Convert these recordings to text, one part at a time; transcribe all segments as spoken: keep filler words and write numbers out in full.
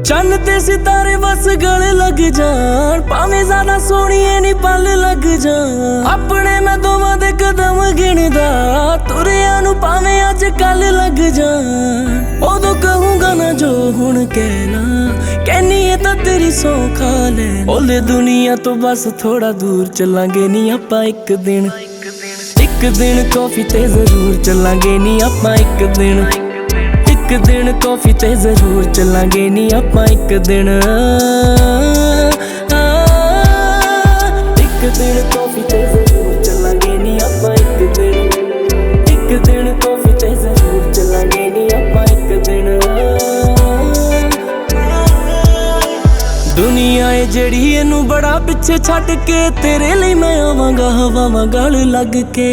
चन्न ते सितारे बस गले लग जान, भावें ज्यादा सोहणीए नी पल लग जान। अपने मैं दोवां दे कदम गिणदा, तुरिया नू भावें अज कल लग जान। उदों कहूंगा ना जो हुण कहना, कहनी है तां तेरी सौं खा लै। बोले दुनिया तो बस थोड़ा दूर चलांगे नी आपां एक दिन, एक दिन कॉफी ते जरूर चलांगे नी आपां एक दिन, एक दिन कॉफी ते जरूर चलांगे नी आपां एक दिन। एक दिन कॉफी ते जरूर चलांगे नी आपां एक दिन, एक दिन कॉफी ते जरूर चलांगे नी आपां एक दिन। दुनिया है जेड़ी इनू बड़ा पिछे छड्ड के, तेरे लिए मैं आवांगा हवावां गल लग के।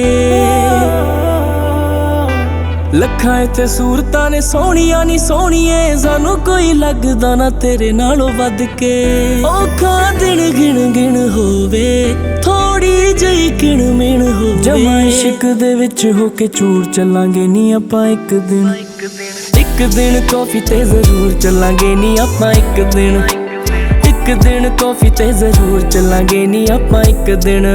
लखां इत्थे सूरतां ने सोहणियां नी सोहणिए, सानू कोई लगदा ना तेरे नालों वध के। औखा दिन गिण गिण होवे, थोड़ी जही किण मिण होवे, जमा इश्क दे विच होके चूर चलांगे नी आपां एक दिन, एक दिन कॉफी ते जरूर चलांगे नी आपां एक दिन, एक दिन कॉफी ते जरूर चलांगे नी आपां एक दिन।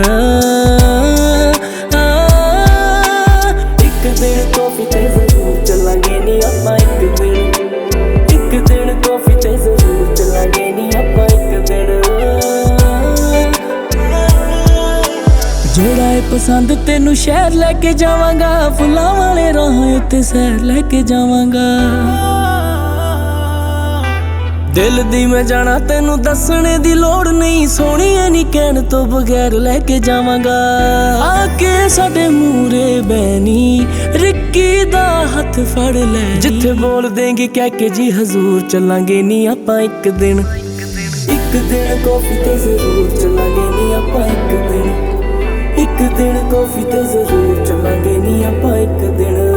एक दिन कॉफी ते जरूर चलांगे नी आपां एक दिन, एक दिन कॉफी ते जरूर चलांगे नी आपां एक दिन। जेड़ा है पसंद तेनू शहर लेके जावांगा, फुल्लां वाले राह उत्ते सैर लेके जावांगा। दिल दी मैं जाना तेनू दसने दी लोड़ नहीं, सोहणीए नी कहण तो बगैर लेके जावांगा। आके साडे मूरे बैनी रिक्की दा हथ फड़ लै, जिथे बोल देंगे कह के जी हजूर चलांगे नी आपां एक दिन, एक दिन कॉफी ते जरूर चलांगे नी आपां एक दिन, एक दिन कॉफी ते जरूर चलांगे नी आपां एक दिन।